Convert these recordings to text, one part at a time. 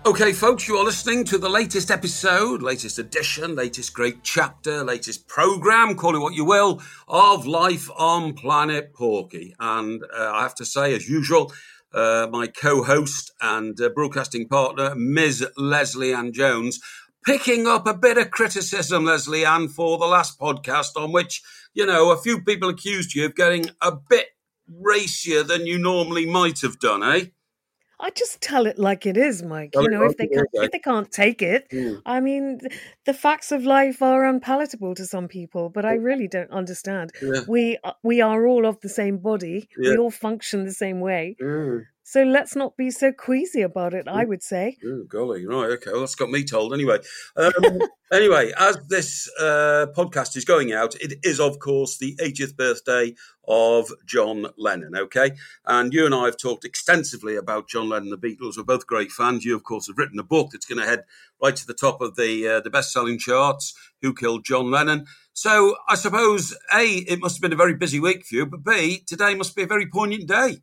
Okay, folks, you are listening to the latest episode, latest edition, latest great chapter, latest programme, call it what you will, of Life on Planet Porky. And I have to say, as usual, my co-host and broadcasting partner, Ms. Lesley Ann Jones, picking up a bit of criticism, Lesley Ann, for the last podcast on which, a few people accused you of getting a bit racier than you normally might have done, eh? I just tell it like it is, Mike. Tell it like If they can't take it, I mean, the facts of life are unpalatable to some people, but I really don't understand. Yeah. We are all of the same body. Yeah. We all function the same way. So let's not be so queasy about it, I would say. Oh, golly, right, okay. Well, that's got me told anyway. Anyway, as this podcast is going out, it is, of course, the 80th birthday of John Lennon, okay? And you and I have talked extensively about John Lennon and the Beatles. We're both great fans. You, of course, have written a book that's going to head right to the top of the best-selling charts, Who Killed John Lennon? So I suppose, A, it must have been a very busy week for you, but B, today must be a very poignant day.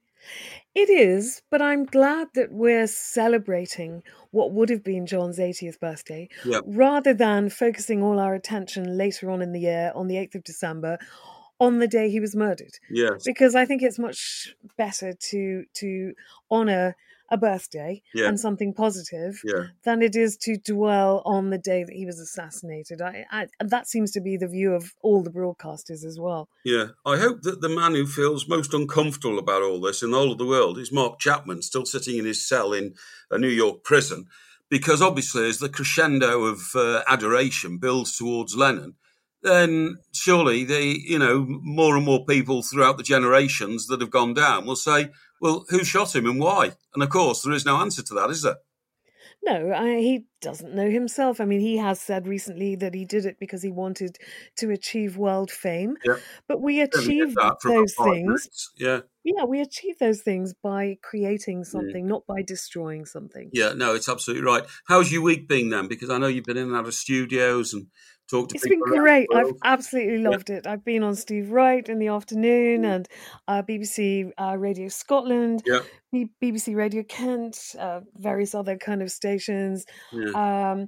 It is, but I'm glad that we're celebrating what would have been John's 80th birthday, rather than focusing all our attention later on in the year, on the 8th of December, on the day he was murdered. Yes. Because I think it's much better to honour a birthday and something positive than it is to dwell on the day that he was assassinated. And that seems to be the view of all the broadcasters as well. Yeah, I hope that the man who feels most uncomfortable about all this in the whole of the world is Mark Chapman, still sitting in his cell in a New York prison, because obviously as the crescendo of adoration builds towards Lennon, then surely more and more people throughout the generations that have gone down will say, well, who shot him and why? And of course, there is no answer to that, is there? No, he doesn't know himself. I mean, he has said recently that he did it because he wanted to achieve world fame. Yeah. But we achieve those things. We achieve those things by creating something, not by destroying something. Yeah, no, it's absolutely right. How's your week been then? Because I know you've been in and out of studios and talked to people. It's been great. I've absolutely loved it. I've been on Steve Wright in the afternoon and BBC Radio Scotland, BBC Radio Kent, various other kind of stations. I'm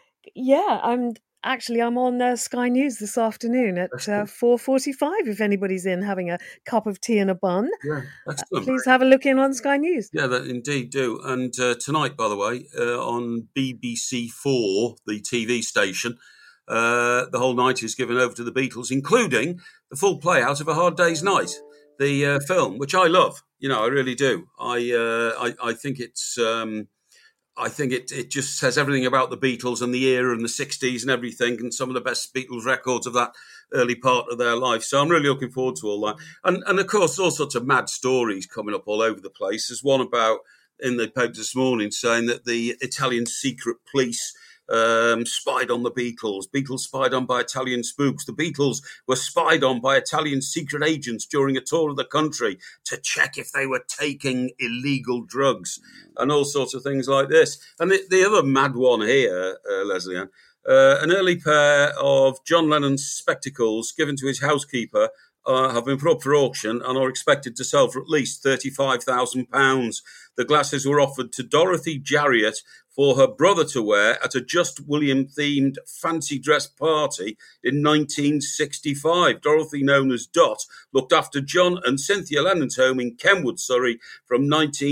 on Sky News this afternoon at 4:45. If anybody's in having a cup of tea and a bun, please have a look in on Sky News. Yeah, that indeed do. And tonight, by the way, on BBC4, the TV station, the whole night is given over to the Beatles, including the full play out of A Hard Day's Night, the film, which I love. I really do. I think it's. I think it just says everything about the Beatles and the era and the 60s and everything, and some of the best Beatles records of that early part of their life. So I'm really looking forward to all that. And of course, all sorts of mad stories coming up all over the place. There's one about, in the paper this morning, saying that the Italian secret police spied on the Beatles. Beatles spied on by Italian spooks. The Beatles were spied on by Italian secret agents during a tour of the country to check if they were taking illegal drugs and all sorts of things like this. And the other mad one here, Lesley Ann, an early pair of John Lennon's spectacles given to his housekeeper have been put up for auction and are expected to sell for at least £35,000. The glasses were offered to Dorothy Jarriott for her brother to wear at a Just William-themed fancy dress party in 1965. Dorothy, known as Dot, looked after John and Cynthia Lennon's home in Kenwood, Surrey, from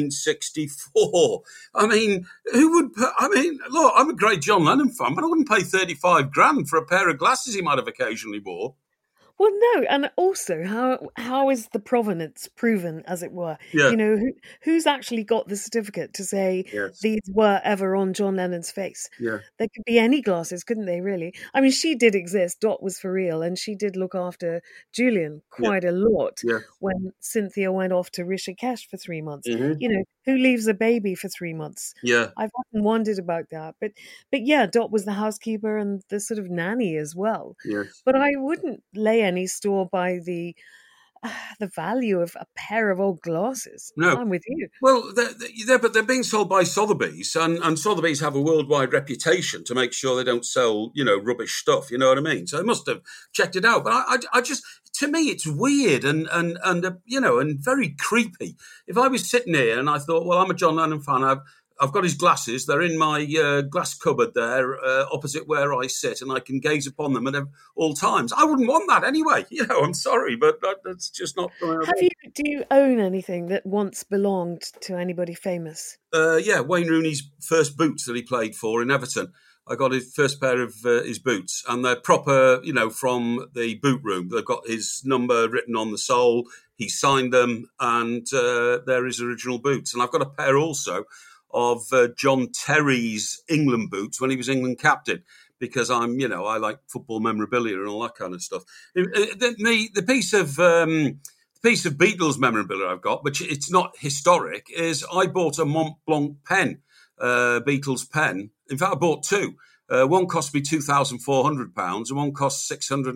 1964. I mean, look, I'm a great John Lennon fan, but I wouldn't pay $35,000 for a pair of glasses he might have occasionally wore. Well, no, and also, how is the provenance proven, as it were? Yeah. Who's actually got the certificate to say these were ever on John Lennon's face? Yeah. There could be any glasses, couldn't they, really? I mean, she did exist, Dot was for real, and she did look after Julian quite a lot when Cynthia went off to Rishikesh for 3 months. Mm-hmm. Who leaves a baby for 3 months? Yeah. I've often wondered about that. But yeah, Dot was the housekeeper and the sort of nanny as well. Yes. But I wouldn't lay any store by the value of a pair of old glasses. No. I'm with you. Well, but they're being sold by Sotheby's, and Sotheby's have a worldwide reputation to make sure they don't sell, rubbish stuff. You know what I mean? So they must have checked it out. But I just, to me, it's weird and very creepy. If I was sitting here and I thought, well, I'm a John Lennon fan, I've got his glasses. They're in my glass cupboard there, opposite where I sit, and I can gaze upon them at all times. I wouldn't want that anyway. I'm sorry, but that's just not. Do you own anything that once belonged to anybody famous? Yeah, Wayne Rooney's first boots that he played for in Everton. I got his first pair of his boots, and they're proper, from the boot room. They've got his number written on the sole. He signed them, and they're his original boots. And I've got a pair also of John Terry's England boots when he was England captain, because I like football memorabilia and all that kind of stuff. The piece of Beatles memorabilia I've got, which it's not historic, is I bought a Mont Blanc pen, Beatles pen. In fact, I bought two. One cost me £2,400 and one cost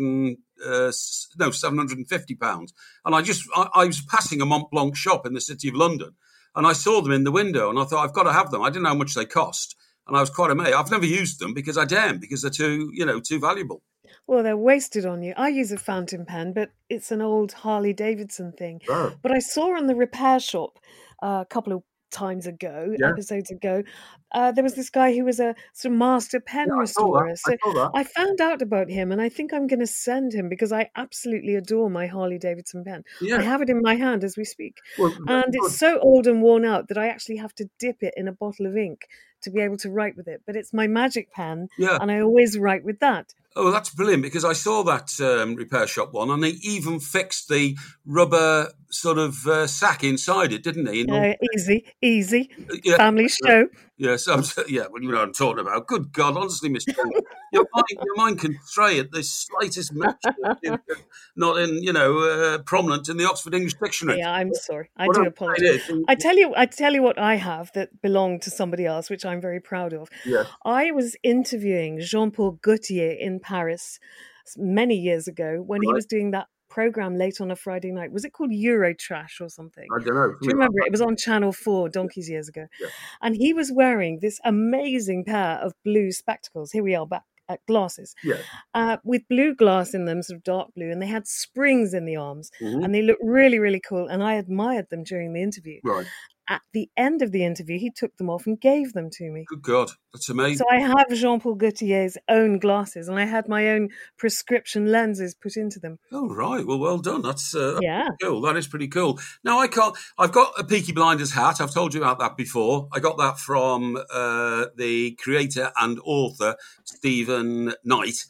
£750. And I was passing a Mont Blanc shop in the City of London, and I saw them in the window, and I thought, I've got to have them. I didn't know how much they cost, and I was quite amazed. I've never used them because they're too valuable. Well, they're wasted on you. I use a fountain pen, but it's an old Harley Davidson thing. Oh. But I saw in the repair shop a couple of episodes ago, there was this guy who was a sort of master pen restorer. So I found out about him, and I think I'm going to send him, because I absolutely adore my Harley Davidson pen. Yeah. I have it in my hand as we speak. And it's so old and worn out that I actually have to dip it in a bottle of ink to be able to write with it. But it's my magic pen, and I always write with that. Oh, that's brilliant, because I saw that repair shop one, and they even fixed the rubber sort of sack inside it, didn't they? Easy. Yeah. Family show. Yes, well, you know what I'm talking about. Good God, honestly, Mr. your mind can stray at the slightest mention, not prominent in the Oxford English Dictionary. Yeah, I'm sorry. I do apologise. I tell you what I have that belonged to somebody else, which I'm very proud of. Yeah. I was interviewing Jean-Paul Gaultier in Paris many years ago when he was doing that program late on a Friday night. Was it called Eurotrash or something? I don't know. Do you remember it? It was on Channel 4 donkeys years ago. Yeah. And he was wearing this amazing pair of blue spectacles. Here we are back at glasses. Yeah. With blue glass in them, sort of dark blue, and they had springs in the arms. Mm-hmm. And they looked really, really cool. And I admired them during the interview. Right. At the end of the interview, he took them off and gave them to me. Good God, that's amazing. So I have Jean-Paul Gaultier's own glasses, and I had my own prescription lenses put into them. Oh, right. Well done. That's cool. That is pretty cool. Now, I've got a Peaky Blinders hat. I've told you about that before. I got that from the creator and author, Stephen Knight,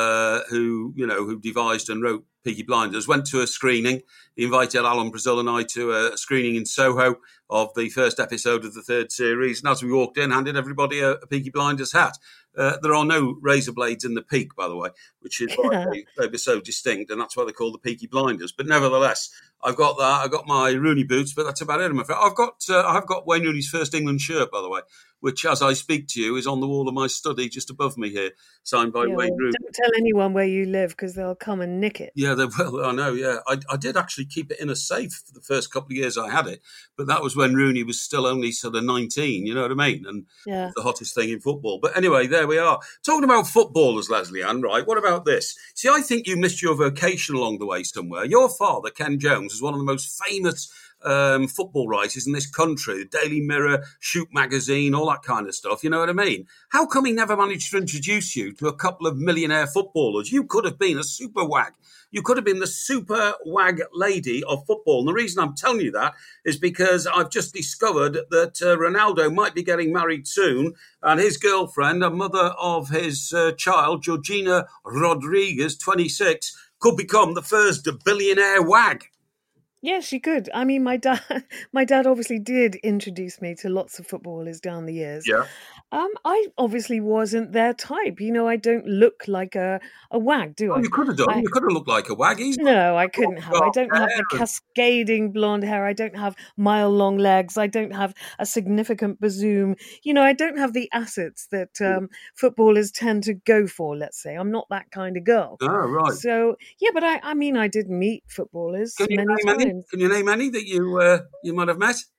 who devised and wrote Peaky Blinders. Went to a screening. He invited Alan Brazil and I to a screening in Soho of the first episode of the third series. And as we walked in, handed everybody a Peaky Blinders hat. There are no razor blades in the peak, by the way, which is why they were so distinct, and that's why they're called the Peaky Blinders. But nevertheless, I've got that. I've got my Rooney boots, but that's about it, I'm afraid. I've got Wayne Rooney's first England shirt, by the way, which, as I speak to you, is on the wall of my study just above me here, signed by Wayne Rooney. Don't tell anyone where you live, because they'll come and nick it. Yeah, they will. I know, yeah. I did actually keep it in a safe for the first couple of years I had it, but that was when Rooney was still only sort of 19, you know what I mean? And the hottest thing in football. But anyway, there we are. Talking about footballers, Lesley-Anne, right, what about this? See, I think you missed your vocation along the way somewhere. Your father, Ken Jones, is one of the most famous football writers in this country, the Daily Mirror, Shoot Magazine, all that kind of stuff, you know what I mean? How come he never managed to introduce you to a couple of millionaire footballers? You could have been a super wag. You could have been the super wag lady of football. And the reason I'm telling you that is because I've just discovered that Ronaldo might be getting married soon, and his girlfriend, a mother of his child, Georgina Rodriguez, 26, could become the first billionaire wag. Yes, she could. I mean, my dad obviously did introduce me to lots of footballers down the years. Yeah. I obviously wasn't their type. You know, I don't look like a wag, do I? You could have done. You could have looked like a wag. No, I couldn't have. I don't have the cascading blonde hair. I don't have mile-long legs. I don't have a significant bazoom. You know, I don't have the assets that footballers tend to go for, let's say. I'm not that kind of girl. Oh, right. So, yeah, but I mean, I did meet footballers many times. Can you name any that you might have met?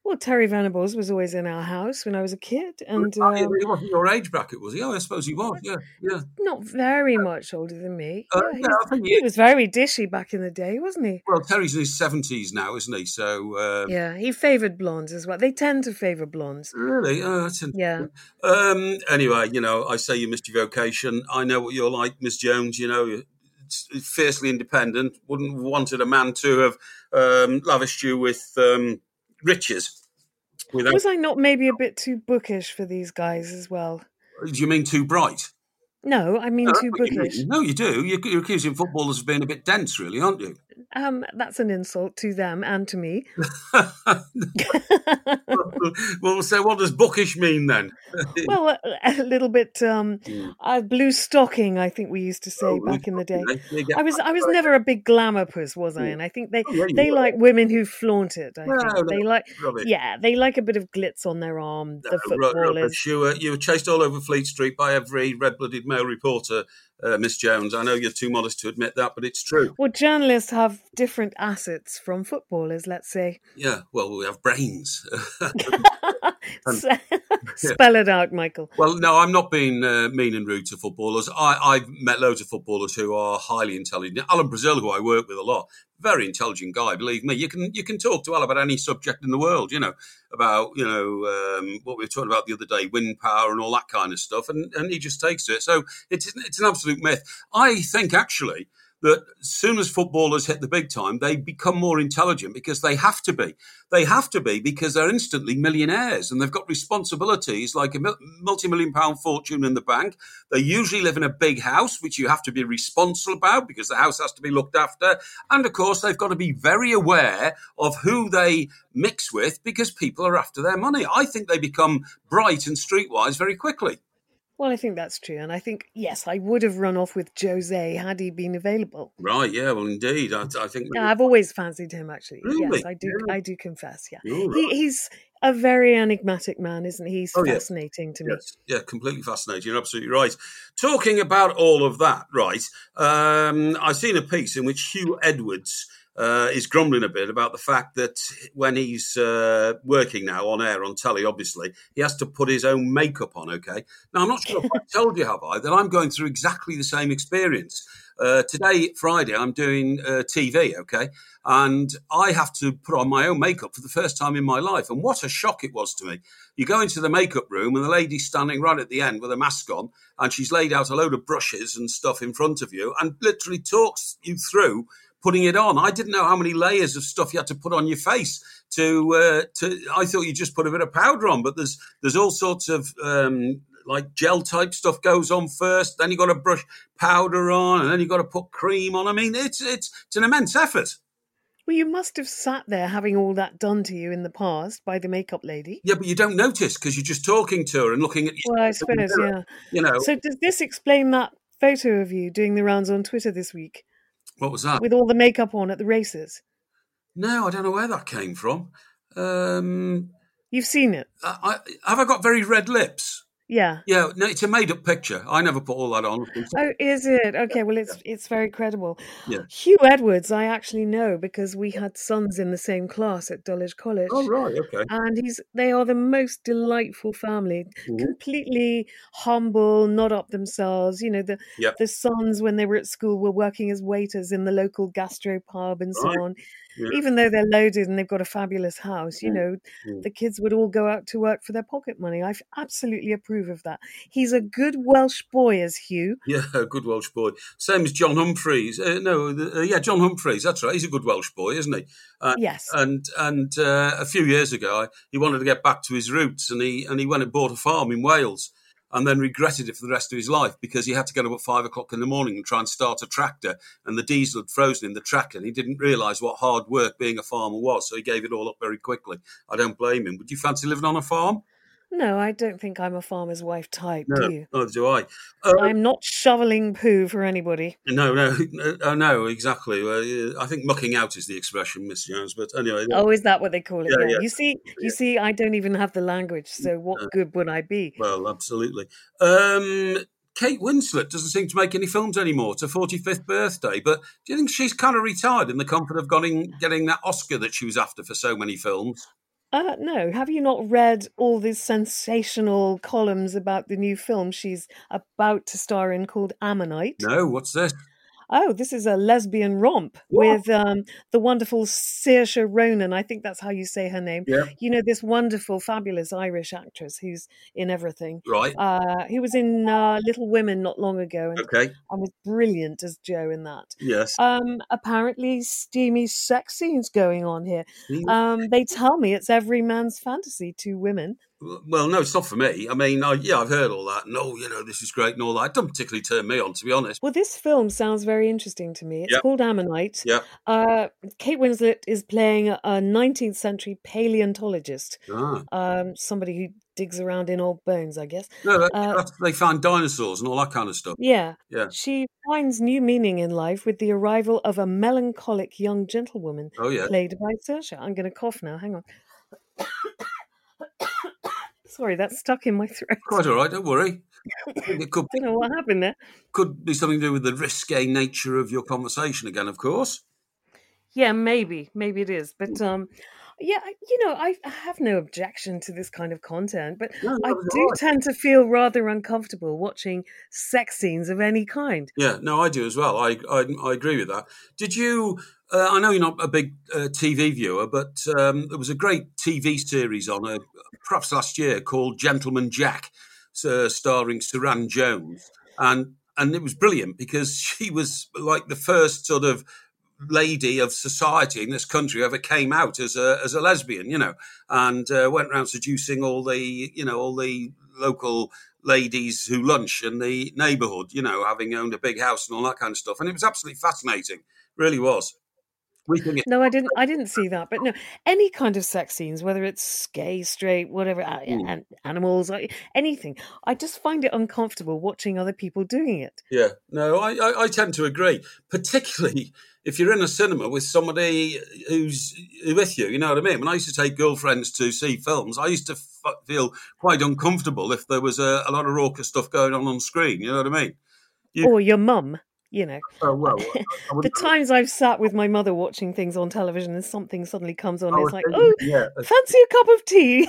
Well, Terry Venables was always in our house when I was a kid, and he wasn't your age bracket, was he? Oh, I suppose he was. Yeah. Not very much older than me. Yeah, I think he was very dishy back in the day, wasn't he? Well, Terry's in his 70s now, isn't he? So yeah, he favoured blondes as well. They tend to favour blondes. Really? That's interesting. Yeah. Anyway, I say you missed your vocation. I know what you're like, Miss Jones. It's fiercely independent. Wouldn't have wanted a man to have lavished you with riches. Was I not maybe a bit too bookish for these guys as well? Do you mean too bright? No, I mean too bookish. No, you do. You're accusing footballers of being a bit dense, really, aren't you? That's an insult to them and to me. Well, so what does bookish mean then? Well, a little bit blue stocking, I think we used to say back in the day. I was never a big glamour puss, was I? And I think they like women who flaunt it. They like a bit of glitz on their arm. The footballers. You were chased all over Fleet Street by every red-blooded male reporter. Miss Jones, I know you're too modest to admit that, but it's true. Well, journalists have different assets from footballers, let's say. Yeah, well, we have brains. Spell it out, Michael. Well, no, I'm not being mean and rude to footballers. I've met loads of footballers who are highly intelligent. Alan Brazil, who I work with a lot, very intelligent guy. Believe me, you can talk to Al about any subject in the world. About what we were talking about the other day, wind power and all that kind of stuff, and he just takes to it. So it's an absolute myth. I think actually that as soon as footballers hit the big time, they become more intelligent because they have to be. They have to be because they're instantly millionaires and they've got responsibilities like a multi-million-pound fortune in the bank. They usually live in a big house, which you have to be responsible about because the house has to be looked after. And, of course, they've got to be very aware of who they mix with because people are after their money. I think they become bright and streetwise very quickly. Well, I think that's true. And I think, yes, I would have run off with Jose had he been available. Right, yeah, well, indeed. I think... Yeah, I've always fancied him, actually. Really? Yes, I do. Yeah. I do confess, yeah. Right. He's a very enigmatic man, isn't he? He's fascinating to me. Yes. Yeah, completely fascinating. You're absolutely right. Talking about all of that, right, I've seen a piece in which Hugh Edwards... is grumbling a bit about the fact that when he's working now on air, on telly, obviously, he has to put his own makeup on, okay? Now, I'm not sure if I told you, have I, that I'm going through exactly the same experience. Today, Friday, I'm doing TV, okay? And I have to put on my own makeup for the first time in my life. And what a shock it was to me. You go into the makeup room and the lady's standing right at the end with a mask on and she's laid out a load of brushes and stuff in front of you and literally talks you through putting it on. I didn't know how many layers of stuff you had to put on your face to I thought you just put a bit of powder on, but there's all sorts of like gel type stuff goes on first, then you got to brush powder on, and then you got to put cream on. I mean, it's an immense effort. Well, you must have sat there having all that done to you in the past by the makeup lady. Yeah, but you don't notice because you're just talking to her and looking at you. Well, I suppose, yeah. So does this explain that photo of you doing the rounds on Twitter this week? What was that? With all the makeup on at the races. No, I don't know where that came from. You've seen it. Have I got very red lips? Yeah. Yeah, no, it's a made-up picture. I never put all that on. Oh, is it? Okay, well, it's very credible. Yeah. Hugh Edwards, I actually know because we had sons in the same class at Dulwich College. Oh, right, okay. And they are the most delightful family, completely humble, not up themselves. The sons, when they were at school, were working as waiters in the local gastro pub and so on. Yeah. Even though they're loaded and they've got a fabulous house, the kids would all go out to work for their pocket money. I absolutely approve of that. He's a good Welsh boy, is Hugh. Yeah, a good Welsh boy. Same as John Humphreys. John Humphreys. That's right. He's a good Welsh boy, isn't he? Yes. And a few years ago, he wanted to get back to his roots, and he went and bought a farm in Wales. And then regretted it for the rest of his life because he had to get up at 5 o'clock in the morning and try and start a tractor, and the diesel had frozen in the tractor, and he didn't realise what hard work being a farmer was, so he gave it all up very quickly. I don't blame him. Would you fancy living on a farm? No, I don't think I'm a farmer's wife type, do you? Neither do I. I'm not shoveling poo for anybody. No, exactly. I think mucking out is the expression, Miss Jones, but anyway. Oh, is that what they call it? Yeah. You see, I don't even have the language, so what good would I be? Well, absolutely. Kate Winslet doesn't seem to make any films anymore. It's her 45th birthday, but do you think she's kind of retired in the comfort of getting that Oscar that she was after for so many films? No. Have you not read all these sensational columns about the new film she's about to star in called Ammonite? No, what's this? Oh, this is a lesbian romp with the wonderful Saoirse Ronan. I think that's how you say her name. Yeah. You know, this wonderful, fabulous Irish actress who's in everything. Right. Who was in Little Women not long ago and was brilliant as Jo in that. Yes. Apparently steamy sex scenes going on here. They tell me it's every man's fantasy, 2 women. Well, no, it's not for me. I mean, I've heard all that. No, this is great and all that. It doesn't particularly turn me on, to be honest. Well, this film sounds very interesting to me. It's called Ammonite. Yeah. Kate Winslet is playing a 19th century paleontologist. Somebody who digs around in old bones, I guess. No, they find dinosaurs and all that kind of stuff. Yeah. She finds new meaning in life with the arrival of a melancholic young gentlewoman played by Saoirse. I'm going to cough now. Hang on. Sorry, that's stuck in my throat. Quite all right, don't worry. It could I don't know what happened there. Could be something to do with the risque nature of your conversation again, of course. Yeah, maybe it is. But I have no objection to this kind of content, but I do tend to feel rather uncomfortable watching sex scenes of any kind. Yeah, no, I do as well. I agree with that. Did you? I know you're not a big TV viewer, but there was a great TV series on perhaps last year called Gentleman Jack, starring Suranne Jones, and it was brilliant because she was like the first sort of lady of society in this country who ever came out as a lesbian, and went around seducing all the local ladies who lunch in the neighbourhood, having owned a big house and all that kind of stuff. And it was absolutely fascinating, really was. No, I didn't see that. But no, any kind of sex scenes, whether it's gay, straight, whatever, animals, anything, I just find it uncomfortable watching other people doing it. Yeah, no, I tend to agree, particularly if you're in a cinema with somebody who's with you, you know what I mean? When I used to take girlfriends to see films, I used to feel quite uncomfortable if there was a lot of raucous stuff going on screen, you know what I mean? Or your mum. Oh, well, the times I've sat with my mother watching things on television and something suddenly comes on, it's like, fancy a cup of tea.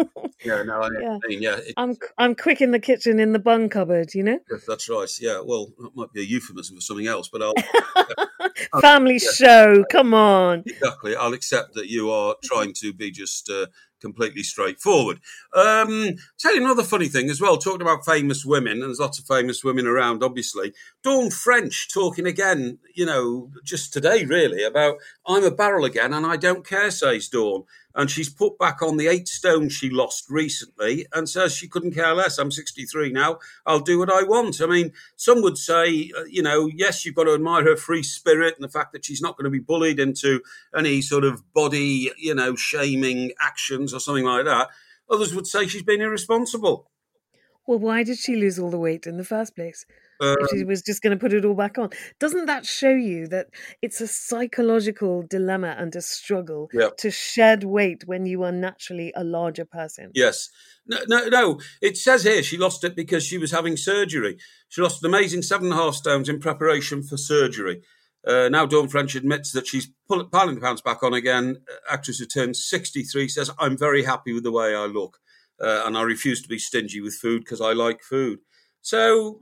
I'm quick in the kitchen in the bun cupboard, Yes, that's right. Yeah, well, that might be a euphemism for something else, but family show, come on. Exactly. I'll accept that you are trying to be just completely straightforward. Tell you another funny thing as well, talking about famous women, and there's lots of famous women around, obviously. Dawn French talking again, just today, really, about I'm a barrel again and I don't care, says Dawn. And she's put back on the 8 stone she lost recently and says she couldn't care less. I'm 63 now. I'll do what I want. I mean, some would say, yes, you've got to admire her free spirit and the fact that she's not going to be bullied into any sort of body, shaming actions or something like that. Others would say she's been irresponsible. Well, why did she lose all the weight in the first place? If she was just going to put it all back on. Doesn't that show you that it's a psychological dilemma and a struggle to shed weight when you are naturally a larger person? Yes. No. It says here she lost it because she was having surgery. She lost an amazing 7.5 stones in preparation for surgery. Now Dawn French admits that she's piling the pounds back on again. Actress who turned 63 says, I'm very happy with the way I look. And I refuse to be stingy with food because I like food. So,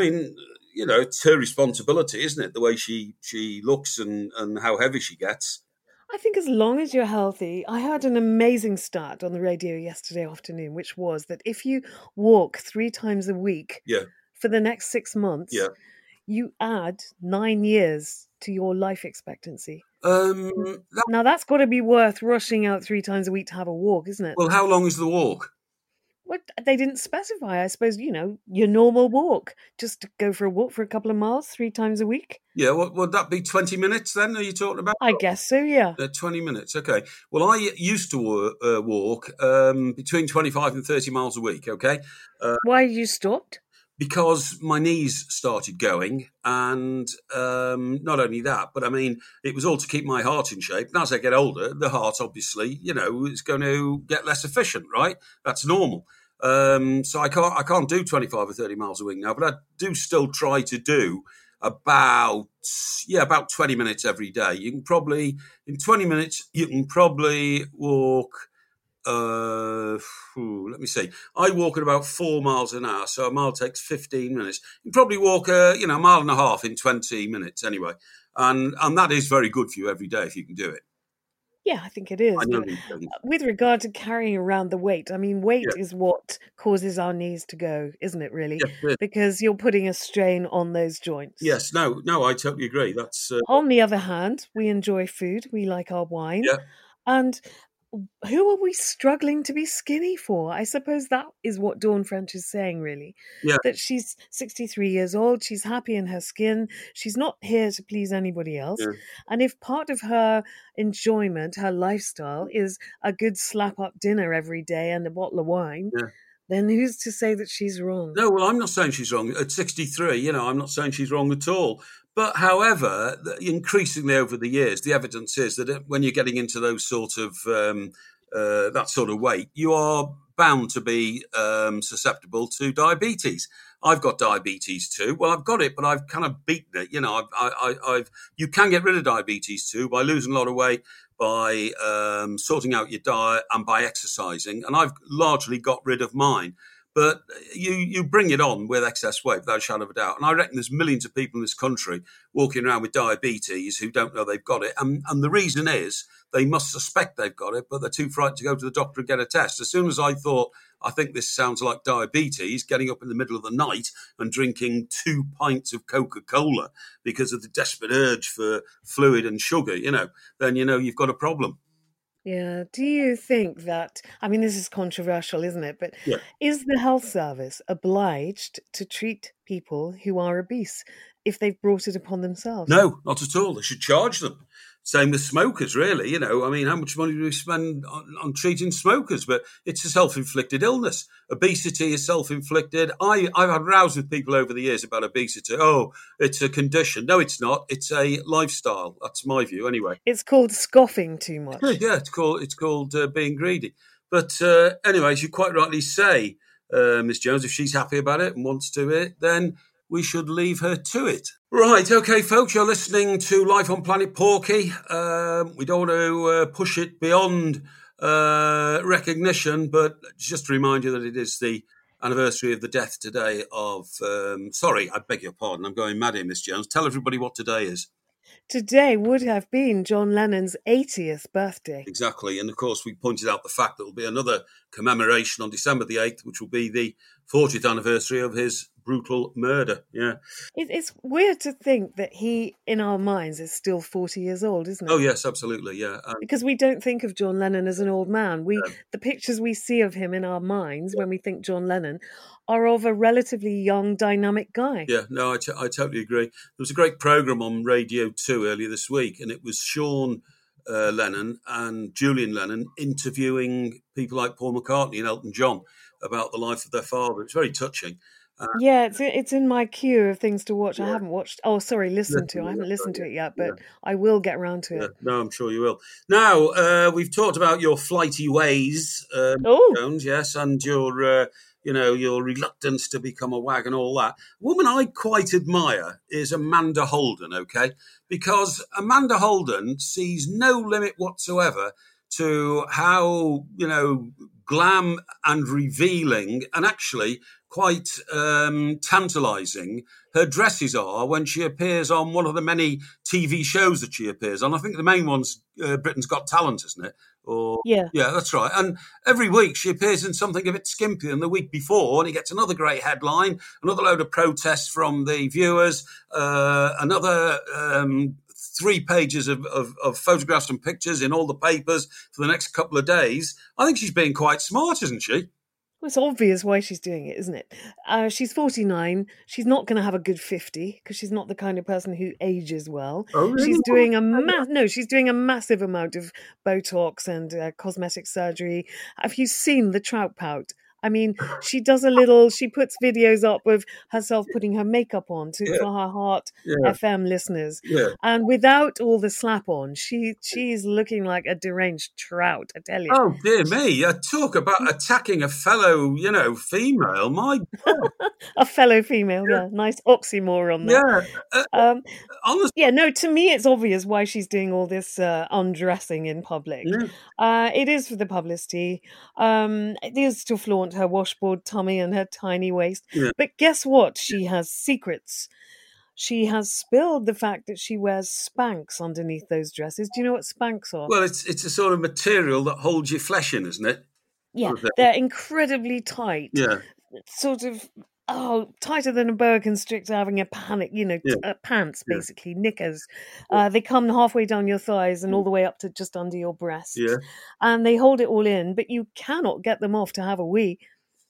it's her responsibility, isn't it? The way she looks and how heavy she gets. I think as long as you're healthy, I heard an amazing stat on the radio yesterday afternoon, which was that if you walk 3 times a week for the next 6 months, you add 9 years to your life expectancy. Now, that's got to be worth rushing out 3 times a week to have a walk, isn't it? Well, how long is the walk? Well, they didn't specify. I suppose, your normal walk. Just to go for a walk for a couple of miles 3 times a week. Yeah, would that be 20 minutes then? Are you talking about? I guess so, yeah. 20 minutes, okay. Well, I used to walk between 25 and 30 miles a week, okay? Why you stopped? Because my knees started going, and not only that, but I mean, it was all to keep my heart in shape. And as I get older, the heart obviously, is going to get less efficient, right? That's normal. So I can't do 25 or 30 miles a week now, but I do still try to do about 20 minutes every day. In 20 minutes, you can probably walk let me see. I walk at about 4 miles an hour, so a mile takes 15 minutes. You can probably walk a mile and a half in 20 minutes anyway. And that is very good for you every day if you can do it. Yeah, I think it is. But with regard to carrying around the weight, I mean, weight is what causes our knees to go, isn't it, really? Yeah. Because you're putting a strain on those joints. Yes, no, I totally agree. That's On the other hand, we enjoy food. We like our wine. Yeah. And who are we struggling to be skinny for? I suppose that is what Dawn French is saying, really. Yeah. That she's 63 years old. She's happy in her skin. She's not here to please anybody else. Yeah. And if part of her enjoyment, her lifestyle, is a good slap-up dinner every day and a bottle of wine, then who's to say that she's wrong? No, well, I'm not saying she's wrong. At 63, I'm not saying she's wrong at all. But however, increasingly over the years, the evidence is that when you're getting into those sort of that sort of weight, you are bound to be susceptible to diabetes. I've got diabetes too. Well, I've got it, but I've kind of beaten it. You can get rid of diabetes too by losing a lot of weight, by sorting out your diet, and by exercising. And I've largely got rid of mine. But you bring it on with excess weight, without a shadow of a doubt. And I reckon there's millions of people in this country walking around with diabetes who don't know they've got it. And the reason is they must suspect they've got it, but they're too frightened to go to the doctor and get a test. As soon as I thought, I think this sounds like diabetes, getting up in the middle of the night and drinking 2 pints of Coca-Cola because of the desperate urge for fluid and sugar, then you've got a problem. Yeah. Do you think that, I mean, this is controversial, isn't it? But is the health service obliged to treat people who are obese if they've brought it upon themselves? No, not at all. They should charge them. Same with smokers, really. I mean, how much money do we spend on treating smokers? But it's a self-inflicted illness. Obesity is self-inflicted. I've had rows with people over the years about obesity. Oh, it's a condition. No, it's not. It's a lifestyle. That's my view, anyway. It's called scoffing too much. Yeah, it's called being greedy. But anyway, as you quite rightly say, Miss Jones, if she's happy about it and wants to it, then we should leave her to it. Right, okay, folks, you're listening to Life on Planet Porky. We don't want to push it beyond recognition, but just to remind you that it is the anniversary of the death today of... sorry, I beg your pardon, I'm going mad here, Miss Jones. Tell everybody what today is. Today would have been John Lennon's 80th birthday. Exactly. And of course, we pointed out the fact that there will be another commemoration on December the 8th, which will be the 40th anniversary of his brutal murder. Yeah. It's weird to think that he, in our minds, is still 40 years old, isn't it? Oh, yes, absolutely. Yeah. Because we don't think of John Lennon as an old man. The pictures we see of him in our minds when we think John Lennon are of a relatively young, dynamic guy. Yeah, no, I totally agree. There was a great programme on Radio 2 earlier this week, and it was Sean Lennon and Julian Lennon interviewing people like Paul McCartney and Elton John about the life of their father. It's very touching. Yeah, it's in my queue of things to watch. I haven't watched. Oh, sorry, listen to. I haven't listened to it yet, but I will get around to it. No, I'm sure you will. Now, we've talked about your flighty ways, Jones, yes, and your your reluctance to become a wag and all that. A woman I quite admire is Amanda Holden, okay? Because Amanda Holden sees no limit whatsoever to how, glam and revealing and actually quite tantalising her dresses are when she appears on one of the many TV shows that she appears on. I think the main one's Britain's Got Talent, isn't it? Yeah, that's right. And every week she appears in something a bit skimpier than the week before, and he gets another great headline, another load of protests from the viewers, another 3 pages of photographs and pictures in all the papers for the next couple of days. I think she's being quite smart, isn't she? Well, it's obvious why she's doing it, isn't it? She's 49. She's not going to have a good 50 because she's not the kind of person who ages well. Oh, really? She's doing she's doing a massive amount of Botox and cosmetic surgery. Have you seen the trout pout? I mean, she puts videos up of herself putting her makeup on for her Heart FM listeners. Yeah. And without all the slap on, she's looking like a deranged trout, I tell you. Oh, dear me. Talk about attacking a fellow, female. My God. A fellow female, yeah. Nice oxymoron there. Yeah. Honestly. Yeah, no, to me it's obvious why she's doing all this undressing in public. Yeah. It is for the publicity. It is to flaunt her washboard tummy and her tiny waist. Yeah. But guess what? She has secrets. She has spilled the fact that she wears Spanx underneath those dresses. Do you know what Spanx are? Well, it's a sort of material that holds your flesh in, isn't it? Yeah, they're incredibly tight. Yeah. Sort of, tighter than a boa constrictor having a panic, pants, basically, knickers. They come halfway down your thighs and all the way up to just under your breasts. Yeah. And they hold it all in, but you cannot get them off to have a wee.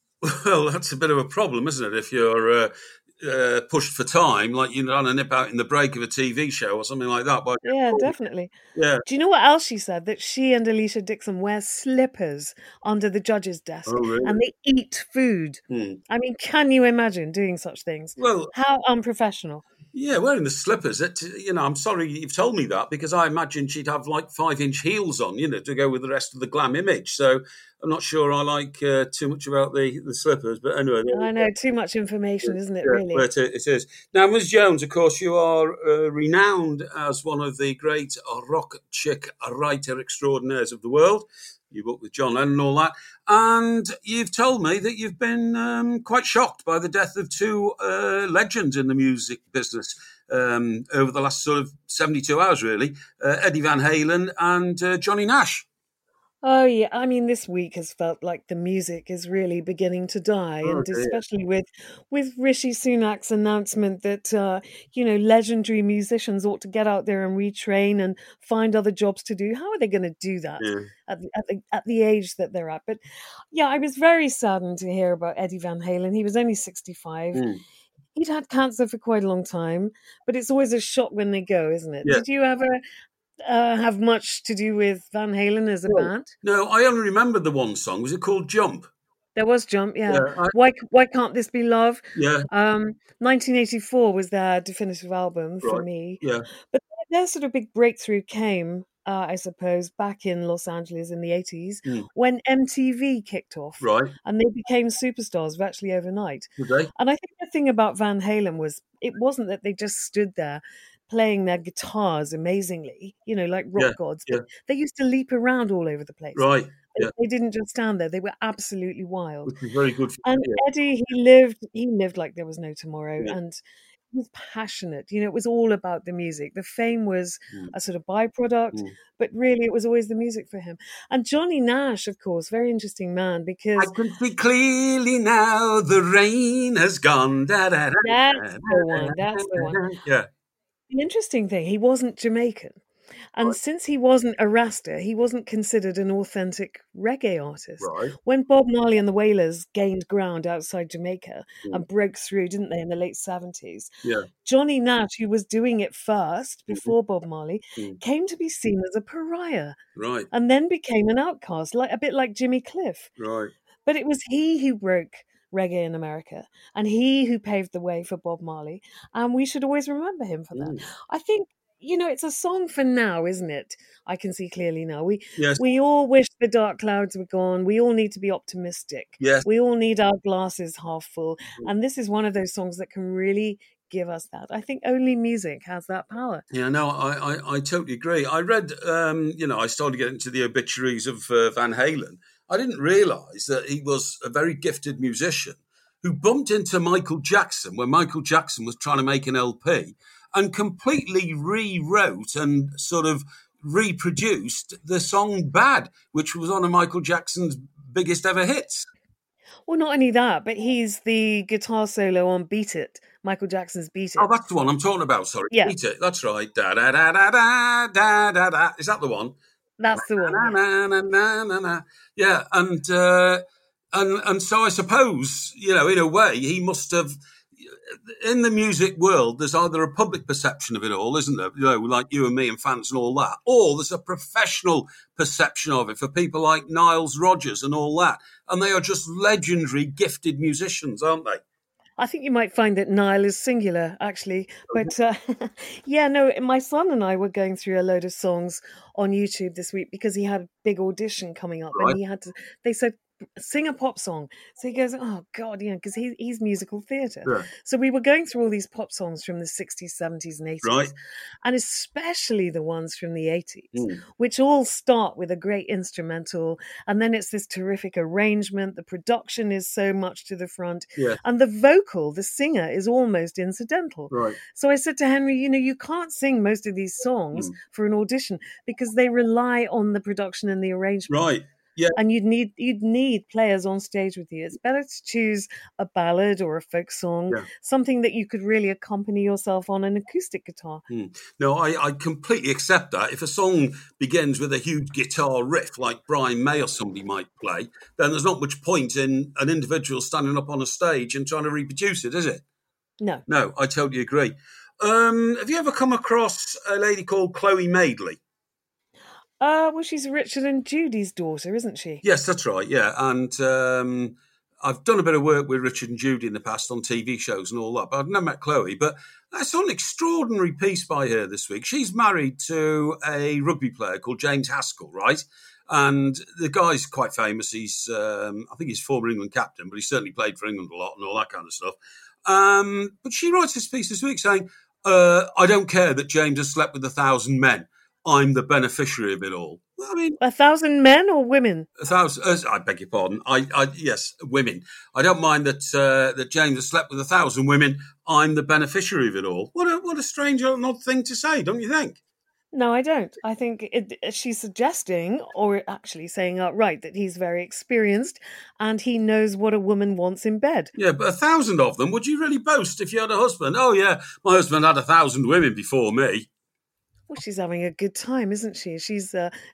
Well, that's a bit of a problem, isn't it? If you're pushed for time, like you're on a nip out in the break of a TV show or something like that. Yeah, definitely. Yeah. Do you know what else she said? That she and Alicia Dixon wear slippers under the judge's desk. Oh, really? And they eat food. I mean, can you imagine doing such things? Well, how unprofessional. Yeah, wearing the slippers. I'm sorry you've told me that, because I imagined she'd have like 5-inch heels on, to go with the rest of the glam image. So I'm not sure I like too much about the slippers. But anyway. I know, too much information, isn't it, really? But it is. Now, Ms. Jones, of course, you are renowned as one of the great rock chick writer extraordinaires of the world. You worked with John Lennon and all that. And you've told me that you've been quite shocked by the death of two legends in the music business over the last sort of 72 hours, really. Eddie Van Halen and Johnny Nash. Oh, yeah. I mean, this week has felt like the music is really beginning to die. And especially with Rishi Sunak's announcement that, legendary musicians ought to get out there and retrain and find other jobs to do. How are they going to do that at the age that they're at? But yeah, I was very saddened to hear about Eddie Van Halen. He was only 65. He'd had cancer for quite a long time, but it's always a shock when they go, isn't it? Yeah. Did you ever have much to do with Van Halen as a band? No, I only remember the one song. Was it called Jump? There was Jump, yeah. Why Can't This Be Love? Yeah. 1984 was their definitive album for me. Yeah. But their sort of big breakthrough came, I suppose, back in Los Angeles in the 80s when MTV kicked off. Right. And they became superstars virtually overnight. Did they? And I think the thing about Van Halen was it wasn't that they just stood there playing their guitars amazingly, like rock gods. But they used to leap around all over the place. Right. They didn't just stand there. They were absolutely wild. Which is very good for And you. Eddie, he lived like there was no tomorrow. And he was passionate. It was all about the music. The fame was a sort of byproduct, but really it was always the music for him. And Johnny Nash, of course, very interesting man, because I can see clearly now the rain has gone. Da, da, da, that's the one. Yeah. The interesting thing, he wasn't Jamaican. And since he wasn't a Rasta, he wasn't considered an authentic reggae artist. Right. When Bob Marley and the Wailers gained ground outside Jamaica and broke through, didn't they, in the late 70s? Yeah. Johnny Nash, who was doing it first, before Bob Marley, came to be seen as a pariah. Right. And then became an outcast, a bit like Jimmy Cliff. Right. But it was he who broke reggae in America, and he who paved the way for Bob Marley, and we should always remember him for that. I think, it's a song for now, isn't it? I can see clearly now. We all wish the dark clouds were gone. We all need to be optimistic. Yes. We all need our glasses half full, and this is one of those songs that can really give us that. I think only music has that power. Yeah, no, I totally agree. I read, I started getting into the obituaries of Van Halen. I didn't realise that he was a very gifted musician who bumped into Michael Jackson when Michael Jackson was trying to make an LP and completely rewrote and sort of reproduced the song Bad, which was one of Michael Jackson's biggest ever hits. Well, not only that, but he's the guitar solo on Beat It, Michael Jackson's Beat It. Oh, that's the one I'm talking about, sorry. Yeah. Beat It, that's right. Da da da da da da da da. Is that the one? That's the one. Yeah, and so I suppose, in a way, he must have in the music world, there's either a public perception of it all, isn't there? You know, like you and me and fans and all that, or there's a professional perception of it for people like Niles Rodgers and all that. And they are just legendary, gifted musicians, aren't they? I think you might find that Niall is singular, actually. But my son and I were going through a load of songs on YouTube this week because he had a big audition coming up, right. And they said, sing a pop song. So he goes, oh God, because he's musical theatre. Yeah. So we were going through all these pop songs from the 60s, 70s and 80s, right. And especially the ones from the 80s, which all start with a great instrumental, and then it's this terrific arrangement. The production is so much to the front, and the vocal, the singer, is almost incidental. Right. So I said to Henry, you can't sing most of these songs for an audition because they rely on the production and the arrangement. Right. Yeah. And you'd need players on stage with you. It's better to choose a ballad or a folk song, something that you could really accompany yourself on an acoustic guitar. No, I completely accept that. If a song begins with a huge guitar riff like Brian May or somebody might play, then there's not much point in an individual standing up on a stage and trying to reproduce it, is it? No. No, I totally agree. Have you ever come across a lady called Chloe Madeley? Well, she's Richard and Judy's daughter, isn't she? Yes, that's right, yeah. And I've done a bit of work with Richard and Judy in the past on TV shows and all that, but I've never met Chloe. But I saw an extraordinary piece by her this week. She's married to a rugby player called James Haskell, right? And the guy's quite famous. He's, I think he's former England captain, but he certainly played for England a lot and all that kind of stuff. But she writes this piece this week saying, I don't care that James has slept with 1,000 men. I'm the beneficiary of it all. I mean, 1,000 men or women? 1,000. I beg your pardon. Yes, women. I don't mind that James has slept with 1,000 women. I'm the beneficiary of it all. What a strange and odd thing to say, don't you think? No, I don't. I think she's suggesting, or actually saying outright, that he's very experienced and he knows what a woman wants in bed. Yeah, but 1,000 of them, would you really boast if you had a husband? Oh, yeah, my husband had 1,000 women before me. Well, she's having a good time, isn't she? She's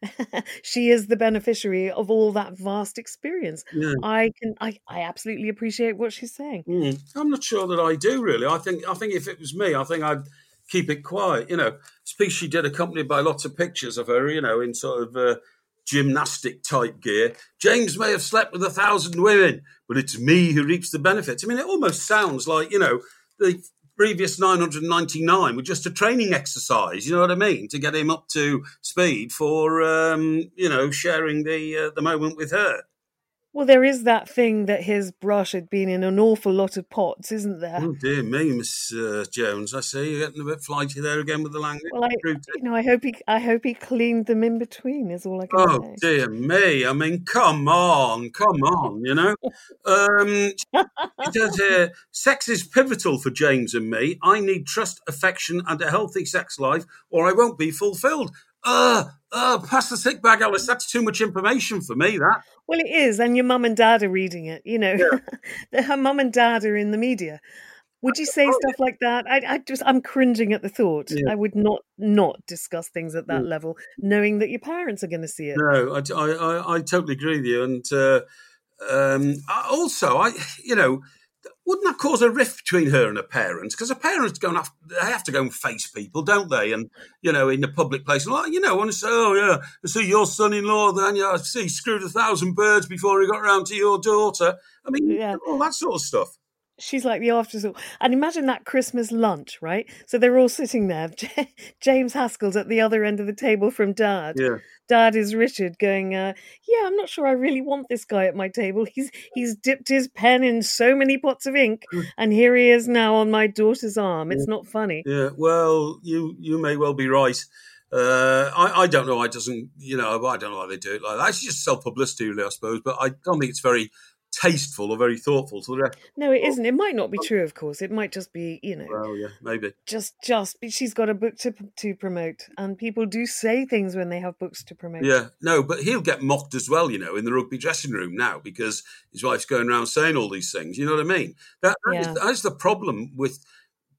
she is the beneficiary of all that vast experience. Yeah. I absolutely appreciate what she's saying. I'm not sure that I do really. I think if it was me, I think I'd keep it quiet. This piece she did accompanied by lots of pictures of her, in sort of gymnastic type gear. James may have slept with 1,000 women, but it's me who reaps the benefits. I mean, it almost sounds like the previous 999 were just a training exercise, you know what I mean, to get him up to speed for, sharing the moment with her. Well, there is that thing that his brush had been in an awful lot of pots, isn't there? Oh, dear me, Miss Jones. I see you're getting a bit flighty there again with the language. Well, I hope he cleaned them in between, is all I can say. Oh, dear me. I mean, come on, It says here, sex is pivotal for James and me. I need trust, affection, and a healthy sex life, or I won't be fulfilled. Pass the sick bag, Alice. That's too much information for me, that. Well, it is, and your mum and dad are reading it, Yeah. Her mum and dad are in the media. Would you say stuff like that? I'm cringing at the thought. Yeah. I would not discuss things at that level, knowing that your parents are going to see it. No, I totally agree with you. And also, wouldn't that cause a rift between her and her parents? Because her parents they have to go and face people, don't they? And, in the public place. And, want to say, oh, yeah, so your son-in-law, then, he screwed 1,000 birds before he got round to your daughter. I mean, all that sort of stuff. She's like the afterthought. And imagine that Christmas lunch, right? So they're all sitting there. James Haskell's at the other end of the table from Dad. Yeah. Dad is Richard going, I'm not sure I really want this guy at my table. He's dipped his pen in so many pots of ink, and here he is now on my daughter's arm. It's not funny. Yeah, well, you may well be right. I don't know. I don't know why they do it like that. It's just self-publicity, really, I suppose. But I don't think it's very tasteful or very thoughtful to the rest. No, it isn't. It might not be true, of course. It might just be, Well, yeah, maybe. Just she's got a book to promote, and people do say things when they have books to promote. Yeah, no, but he'll get mocked as well, in the rugby dressing room now because his wife's going around saying all these things. You know what I mean? That is the problem with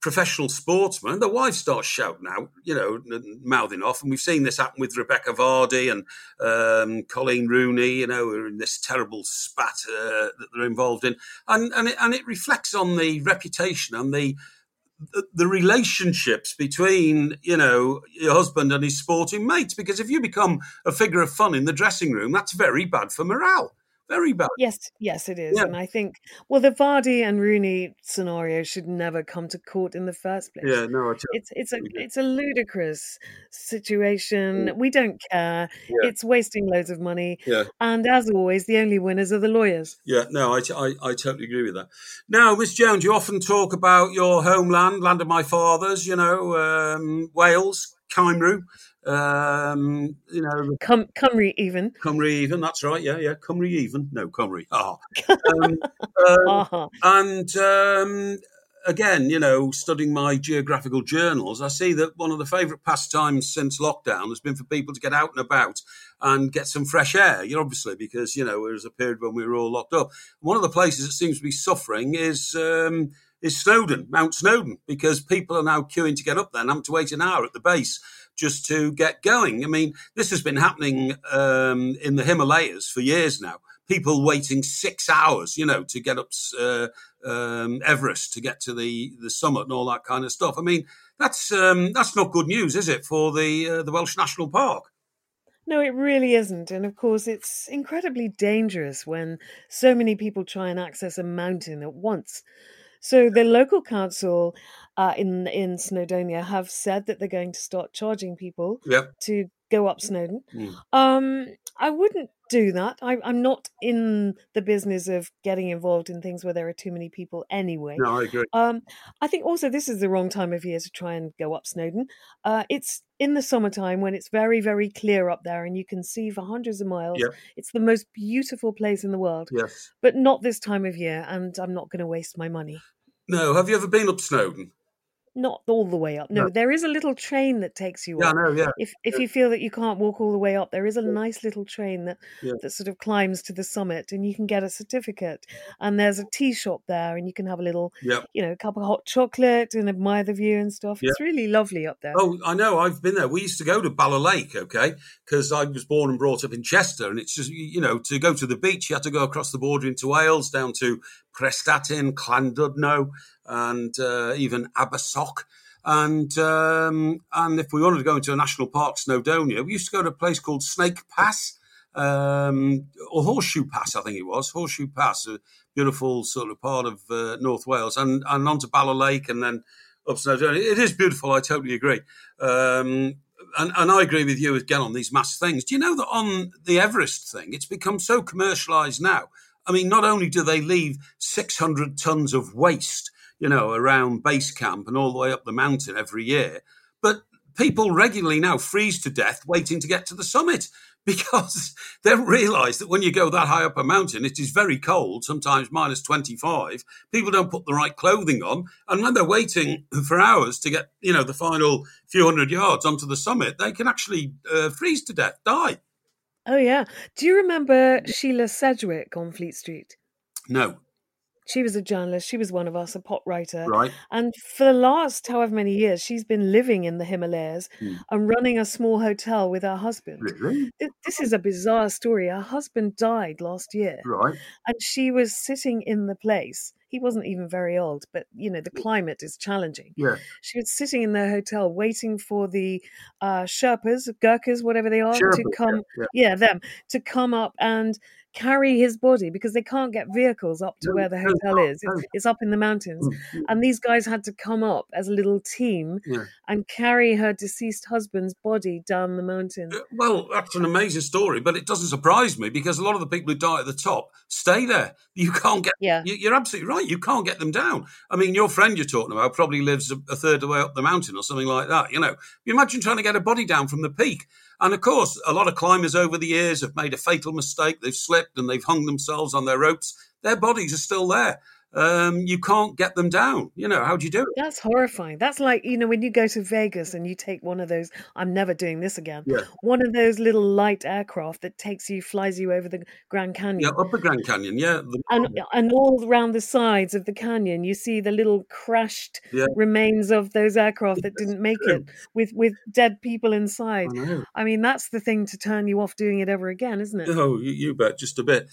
professional sportsmen, the wives start shouting out, mouthing off. And we've seen this happen with Rebecca Vardy and Colleen Rooney, who are in this terrible spat that they're involved in. And it reflects on the reputation and the relationships between, your husband and his sporting mates. Because if you become a figure of fun in the dressing room, that's very bad for morale. Very bad. Yes, it is. Yeah. And I think, the Vardy and Rooney scenario should never come to court in the first place. Yeah, no, it's a ludicrous situation. We don't care. Yeah. It's wasting loads of money. Yeah. And as always, the only winners are the lawyers. Yeah, no, I totally agree with that. Now, Miss Jones, you often talk about your homeland, land of my fathers, Wales, Cymru. Cymru even. Cymru even, that's right. Yeah. Cymru even. No, Cymru. Again, studying my geographical journals, I see that one of the favourite pastimes since lockdown has been for people to get out and about and get some fresh air. Obviously, because, there was a period when we were all locked up. One of the places that seems to be suffering is Snowdon, Mount Snowdon, because people are now queuing to get up there and having to wait an hour at the base just to get going. I mean, this has been happening in the Himalayas for years now. People waiting 6 hours, to get up Everest, to get to the summit and all that kind of stuff. I mean, that's not good news, is it, for the Welsh National Park? No, it really isn't. And of course, it's incredibly dangerous when so many people try and access a mountain at once. So the local council in Snowdonia have said that they're going to start charging people to go up Snowdon. I wouldn't do that. I'm not in the business of getting involved in things where there are too many people anyway. No, I agree. I think also this is the wrong time of year to try and go up Snowdon. It's in the summertime when it's very, very clear up there and you can see for hundreds of miles. Yeah. It's the most beautiful place in the world. Yes. But not this time of year, and I'm not going to waste my money. No. Have you ever been up Snowdon? Not all the way up. No, there is a little train that takes you up. Yeah. If you feel that you can't walk all the way up, there is a nice little train that sort of climbs to the summit, and you can get a certificate. And there's a tea shop there, and you can have a little, cup of hot chocolate and admire the view and stuff. It's really lovely up there. Oh, I know. I've been there. We used to go to Bala Lake, because I was born and brought up in Chester, and it's just, to go to the beach, you had to go across the border into Wales, down to Prestatyn, Llandudno, and even Abersoch. And if we wanted to go into a national park, Snowdonia, we used to go to a place called Snake Pass, or Horseshoe Pass, I think it was. Horseshoe Pass, a beautiful sort of part of North Wales, and onto Bala Lake and then up Snowdonia. It is beautiful, I totally agree. And I agree with you again on these mass things. Do you know that on the Everest thing, it's become so commercialised now? I mean, not only do they leave 600 tons of waste, around base camp and all the way up the mountain every year, but people regularly now freeze to death waiting to get to the summit because they've realised that when you go that high up a mountain, it is very cold, sometimes minus 25. People don't put the right clothing on. And when they're waiting for hours to get, the final few hundred yards onto the summit, they can actually freeze to death, die. Oh, yeah. Do you remember Sheila Sedgwick on Fleet Street? No. She was a journalist. She was one of us, a pop writer. Right. And for the last however many years, she's been living in the Himalayas and running a small hotel with her husband. Really? This is a bizarre story. Her husband died last year. Right. And she was sitting in the place. He wasn't even very old, but, the climate is challenging. Yeah. She was sitting in their hotel waiting for the Sherpas, Gurkhas, whatever they are, to come. Them to come up and carry his body because they can't get vehicles up to where the hotel is. It's up in the mountains. And these guys had to come up as a little team and carry her deceased husband's body down the mountain. Well, that's an amazing story, but it doesn't surprise me because a lot of the people who die at the top stay there. You can't get... Yeah. You're absolutely right. You can't get them down. I mean, your friend you're talking about probably lives a third of the way up the mountain or something like that, You imagine trying to get a body down from the peak. And, of course, a lot of climbers over the years have made a fatal mistake. They've slipped and they've hung themselves on their ropes. Their bodies are still there. you can't get them down. How do you do it? That's horrifying. That's like, when you go to Vegas and you take one of those, I'm never doing this again. Yeah. One of those little light aircraft that flies you over the Grand Canyon. Yeah, up the Grand Canyon, yeah. And all around the sides of the canyon, you see the little crashed remains of those aircraft that didn't make it with dead people inside. I mean, that's the thing to turn you off doing it ever again, isn't it? Oh, you bet, just a bit.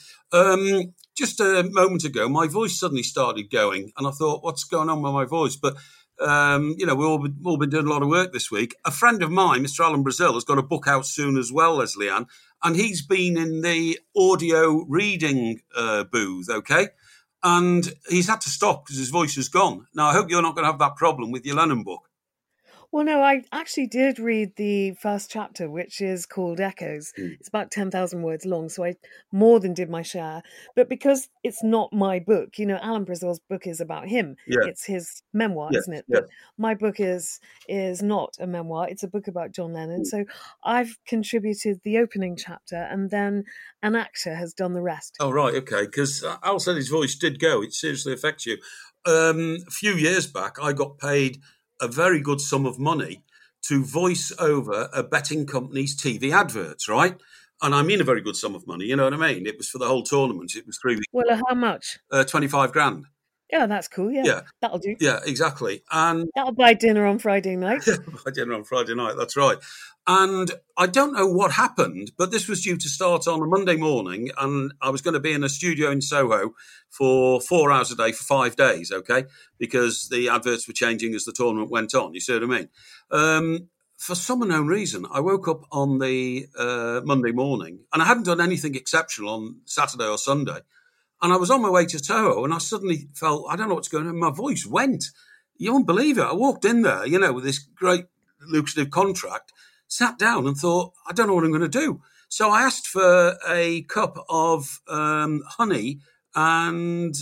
Just a moment ago, my voice suddenly started going, and I thought, what's going on with my voice? But, we've all been doing a lot of work this week. A friend of mine, Mr. Alan Brazil, has got a book out soon as well, Leslie Ann, and he's been in the audio reading booth, okay? And he's had to stop because his voice is gone. Now, I hope you're not going to have that problem with your Lennon book. Well, no, I actually did read the first chapter, which is called Echoes. It's about 10,000 words long, so I more than did my share. But because it's not my book, Alan Brazil's book is about him. Yeah. It's his memoir, isn't it? Yeah. But my book is not a memoir. It's a book about John Lennon. So I've contributed the opening chapter, and then an actor has done the rest. Oh, right, okay. Because Al said his voice did go. It seriously affects you. A few years back, I got paid a very good sum of money to voice over a betting company's TV adverts, right? And I mean a very good sum of money, you know what I mean? It was for the whole tournament. It was 3 weeks. Well, how much? 25 grand. Yeah, that's cool, yeah. That'll do. Yeah, exactly. And that'll buy dinner on Friday night. Buy dinner on Friday night, that's right. And I don't know what happened, but this was due to start on a Monday morning, and I was going to be in a studio in Soho for 4 hours a day for 5 days, okay? Because the adverts were changing as the tournament went on, you see what I mean? For some unknown reason, I woke up on the Monday morning, and I hadn't done anything exceptional on Saturday or Sunday, and I was on my way to Soho, and I suddenly felt, I don't know what's going on, my voice went. You won't believe it. I walked in there, with this great lucrative contract, sat down and thought, I don't know what I'm going to do. So I asked for a cup of honey and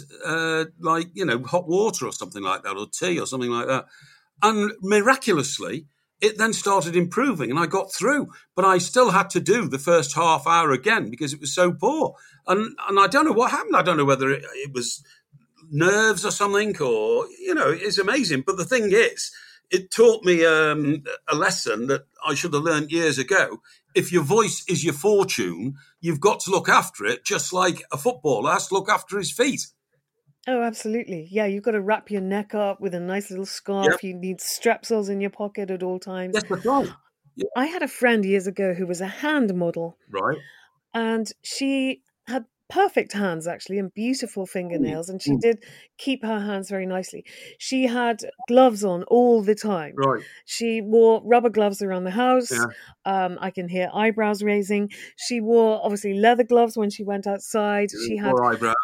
hot water or something like that, or tea or something like that. And miraculously, it then started improving and I got through. But I still had to do the first half hour again because it was so poor. And I don't know what happened. I don't know whether it was nerves or something or, it's amazing. But the thing is, it taught me a lesson that I should have learned years ago. If your voice is your fortune, you've got to look after it, just like a footballer has to look after his feet. Oh, absolutely. Yeah, you've got to wrap your neck up with a nice little scarf. Yep. You need strepsils in your pocket at all times. Yes, that's right. Yep. I had a friend years ago who was a hand model. Right. And she had perfect hands, actually, and beautiful fingernails. And she did keep her hands very nicely. She had gloves on all the time. Right. She wore rubber gloves around the house. Yeah. I can hear eyebrows raising. She wore, obviously, leather gloves when she went outside. She had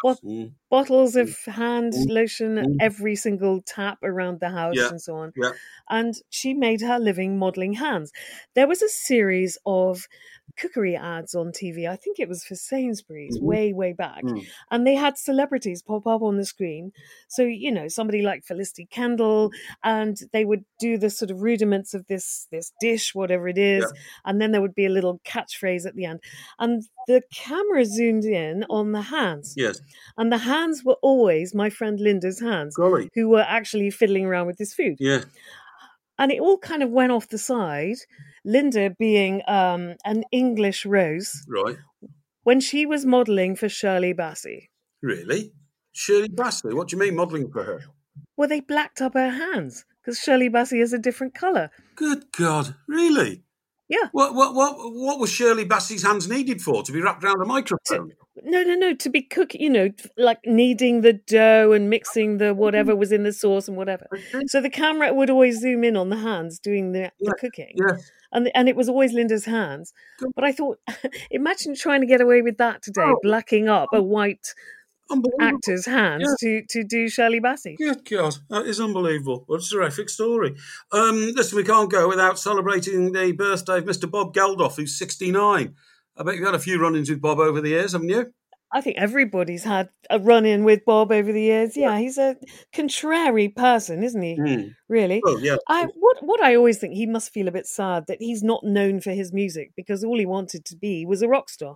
bottles of hand lotion every single tap around the house and so on. Yeah. And she made her living modeling hands. There was a series of cookery ads on TV. I think it was for Sainsbury's way back. And they had celebrities pop up on the screen. So, somebody like Felicity Kendall, and they would do the sort of rudiments of this dish, whatever it is. Yeah. And then there would be a little catchphrase at the end. And the camera zoomed in on the hands. Yes. And the hands were always my friend Linda's hands, Golly. Who were actually fiddling around with this food. Yeah. And it all kind of went off the side. Linda being an English rose. Right. When she was modelling for Shirley Bassey. Really? Shirley Bassey? What do you mean modelling for her? Well, they blacked up her hands because Shirley Bassey is a different colour. Good God. Really? Yeah. What was Shirley Bassey's hands needed for? To be wrapped around a microphone? No. To be cooking, like kneading the dough and mixing the whatever was in the sauce and whatever. Okay. So the camera would always zoom in on the hands doing the cooking. Yeah. And it was always Linda's hands. But I thought, imagine trying to get away with that today, blacking up a white actor's hands to do Shirley Bassey. Good God, that is unbelievable. What a terrific story. Listen, we can't go without celebrating the birthday of Mr. Bob Geldof, who's 69. I bet you've had a few run-ins with Bob over the years, haven't you? I think everybody's had a run-in with Bob over the years. Yeah, he's a contrary person, isn't he? Really? Oh, yeah. What I always think, he must feel a bit sad that he's not known for his music because all he wanted to be was a rock star.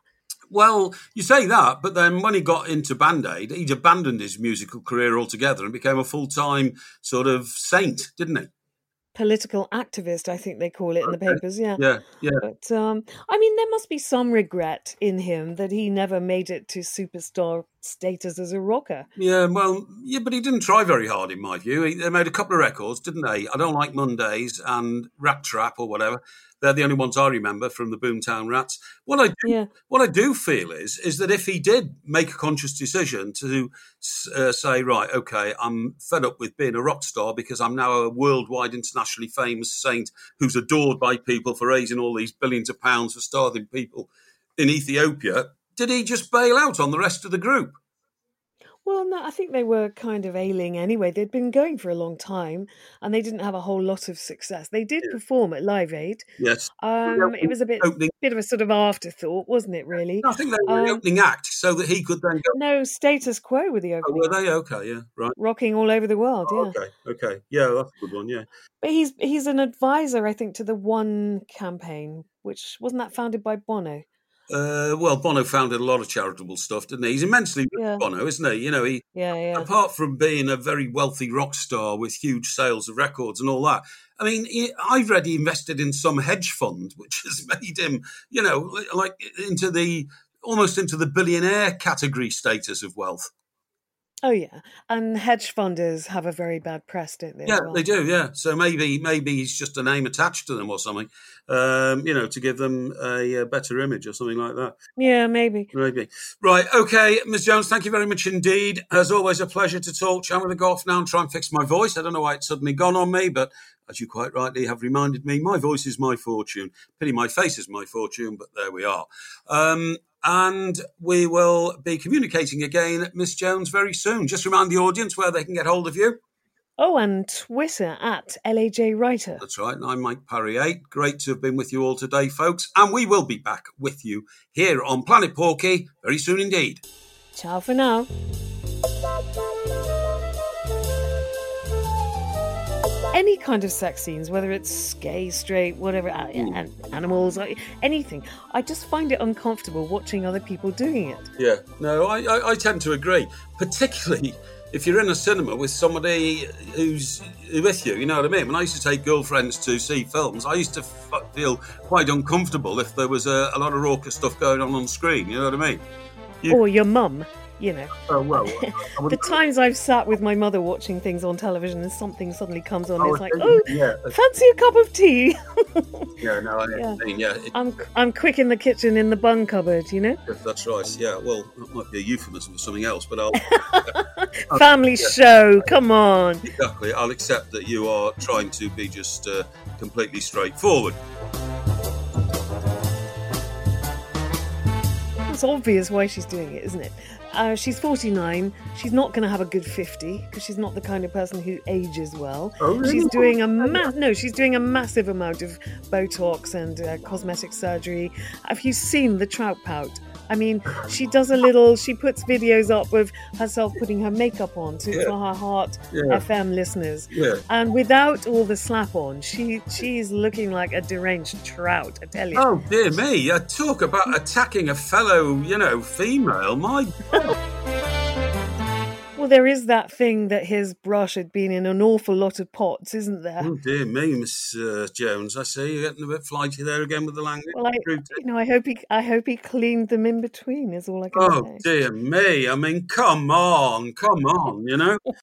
Well, you say that, but then when he got into Band Aid, he'd abandoned his musical career altogether and became a full-time sort of saint, didn't he? Political activist, I think they call it in the papers. Yeah. But I mean, there must be some regret in him that he never made it to superstar status as a rocker. Yeah, well, yeah, but he didn't try very hard, in my view. They made a couple of records, didn't they? I Don't Like Mondays and Rat Trap or whatever. They're the only ones I remember from the Boomtown Rats. What I do feel is that if he did make a conscious decision to say, right, okay, I'm fed up with being a rock star because I'm now a worldwide, internationally famous saint who's adored by people for raising all these billions of pounds for starving people in Ethiopia, did he just bail out on the rest of the group? Well, no, I think they were kind of ailing anyway. They'd been going for a long time and they didn't have a whole lot of success. They did perform at Live Aid. Yes. It was a bit of a sort of afterthought, wasn't it, really? I think they were the opening act so that he could then go. No, Status Quo were the opening act. Were they? Okay, yeah, right. Rocking all over the world, yeah. Okay. Yeah, that's a good one, yeah. But he's an advisor, I think, to the One campaign, which wasn't that founded by Bono? Well, Bono founded a lot of charitable stuff, didn't he? He's immensely rich, Bono, isn't he? You know, apart from being a very wealthy rock star with huge sales of records and all that, I mean, I've read he invested in some hedge fund, which has made him, you know, like almost into the billionaire category status of wealth. Oh, yeah. And hedge funders have a very bad press, don't they? Yeah, they do, yeah. So maybe he's just a name attached to them or something, you know, to give them a better image or something like that. Yeah, maybe. Right, okay, Ms. Jones, thank you very much indeed. As always, a pleasure to talk to you. I'm going to go off now and try and fix my voice. I don't know why it's suddenly gone on me, but as you quite rightly have reminded me, my voice is my fortune. Pity my face is my fortune, but there we are. And we will be communicating again, Miss Jones, very soon. Just remind the audience where they can get hold of you. Oh, and Twitter at LAJ Writer. That's right. And I'm Mike Parry8. Great to have been with you all today, folks. And we will be back with you here on Planet Porky very soon indeed. Ciao for now. Any kind of sex scenes, whether it's gay, straight, whatever, animals, anything, I just find it uncomfortable watching other people doing it. Yeah, no, I tend to agree, particularly if you're in a cinema with somebody who's with you, you know what I mean? When I used to take girlfriends to see films, I used to feel quite uncomfortable if there was a lot of raucous stuff going on screen, you know what I mean? Or your mum. You know, the times I've sat with my mother watching things on television and something suddenly comes on, it's like, fancy a cup of tea? I'm quick in the kitchen in the bun cupboard, you know? That's right, yeah. Well, that might be a euphemism for something else, but I'll... Family show, come on. Exactly, I'll accept that you are trying to be just completely straightforward. It's obvious why she's doing it, isn't it? She's 49. She's not going to have a good 50 because she's not the kind of person who ages well. Oh, really? She's doing she's doing a massive amount of Botox and cosmetic surgery. Have you seen the trout pout? I mean, she puts videos up of herself putting her makeup on for her Heart FM listeners. Yeah. And without all the slap on, she's looking like a deranged trout, I tell you. Oh, dear me. Talk about attacking a fellow, female. My God. Well, there is that thing that his brush had been in an awful lot of pots, isn't there? Oh, dear me, Miss Jones. I see you're getting a bit flighty there again with the language. Well, I hope he cleaned them in between, is all I can say. Oh, dear me. I mean, come on,